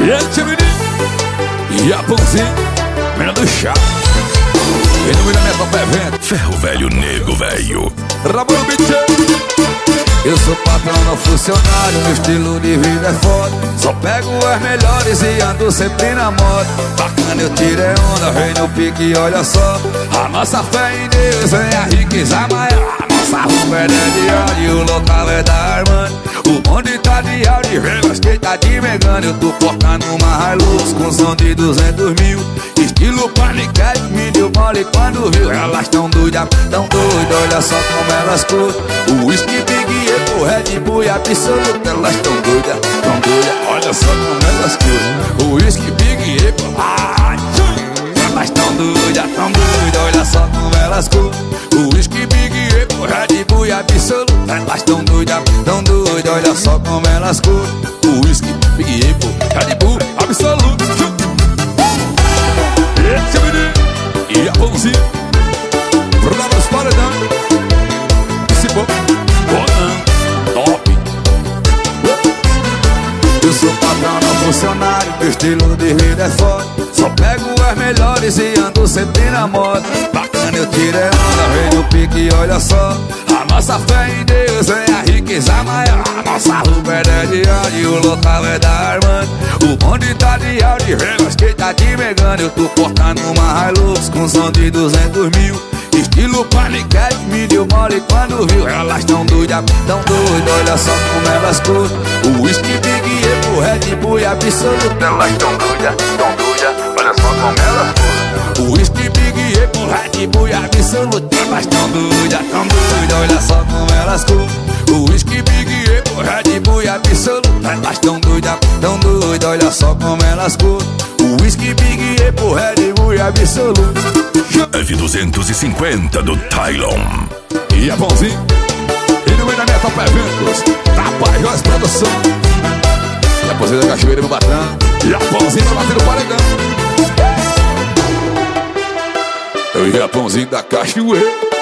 E aí, tia menino? E a pãozinho? Menina do chá. E no Miramento Top Evento Ferro Velho Nego Velho. Ramon Bichê. Eu sou patrão, não funcionário, meu estilo de vida é foda. Só pego as melhores e ando sempre na moda. Bacana, eu tirei onda, rei no pique, olha só. A nossa fé em Deus é a riqueza maior. A nossa roupa é de Audi e o local é da Armani. O bonde tá de Audi, velas que tá de Megane. Eu tô portando uma Hilux com som de 200 mil. Estilo paniquete, me deu mole quando viu. Elas tão doidas, olha só como elas curtem. O whisky Big Apple, Red Bull e Absoluto. Elas tão doidas, olha só como elas curtem. O whisky Big Apple, elas tão doidas, olha só como elas curtem. O whisky Big Apple, Red Bull e Absoluto. Elas tão doidas, olha só como elas curtem. O whisky Big Apple, Red Bull, Absoluto. Esse é o menino e a pãozinha. Programas paredão. Se bom, bonão, top. Eu sou patrão, não funcionário, meu estilo de vida é forte. Só pego as melhores e ando sempre na moda. Bacana, eu tirei onda, rei no pique, olha só. A nossa fé em Deus é a riqueza maior. A nossa roupa é de Audi e o local é da Armani. O bonde tá de Audi, velas que tá de Megane. Eu tô portando uma Hilux com som de 200 mil. Estilo paniquete, me deu mole quando viu. Elas tão doidas, olha só como elas curtem. O whisky Big Apple, Red Bull e Absoluto. Elas tão doidas, olha só como elas curtem. O whisky Big Apple, Red Bull e Absoluto. Elas tão doidas, olha só como elas curtem. O whisky Big Apple, Red Bull e Absoluto. Elas tão doidas, olha só como elas curtem. O whisky Big Apple, Red Bull e Absoluto. F250 do Tylon. E a pãozinho. E no meio da minha Top Eventos, Tapajós Produção. E a pãozinha da Cachoeira no Batão. E a pãozinha tá batendo paredão. Eu e a pãozinha da Cachoeira.